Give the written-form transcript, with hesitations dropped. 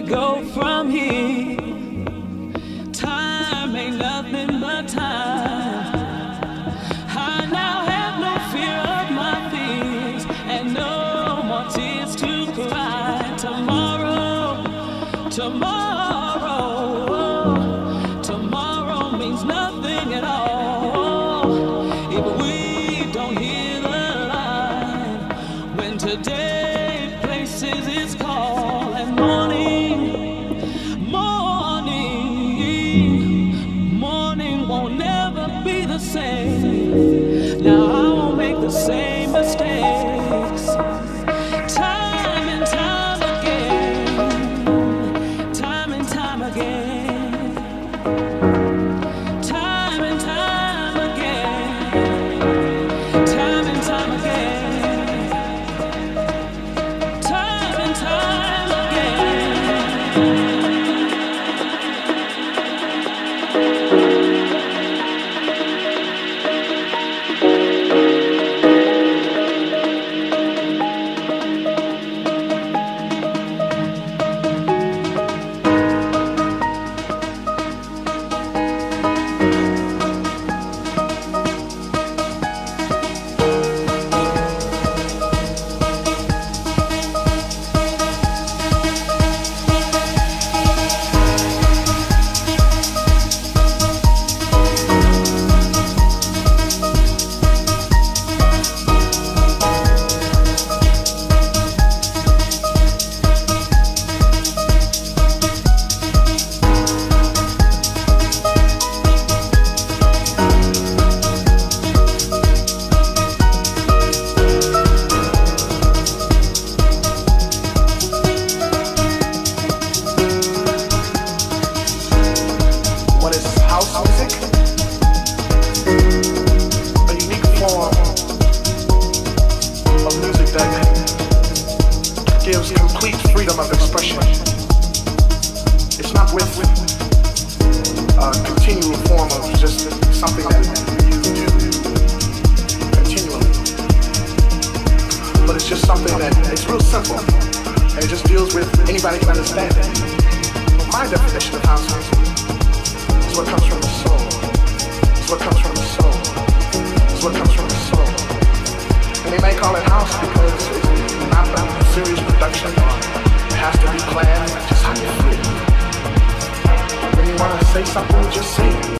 go from here? Time ain't nothing but time. I now have no fear of my fears and no more tears to cry. Tomorrow means nothing at all if we don't hear the line when today places its call. And morning won't never be the same. Now I won't make the same mistakes. Time and time again, time and time again, time and time again, time and time again, time and time again. What is house music? A unique form of music that gives complete freedom of expression. It's not with a continual form of just something that you do continually, but it's just something that it's real simple and it just deals with anybody can understand it. My definition of house music is what comes from the soul. It's what comes from the soul. It's what comes from the soul. And they may call it house because it's not a serious production or it has to be planned. It's just how you feel. When you want to say something, just say it.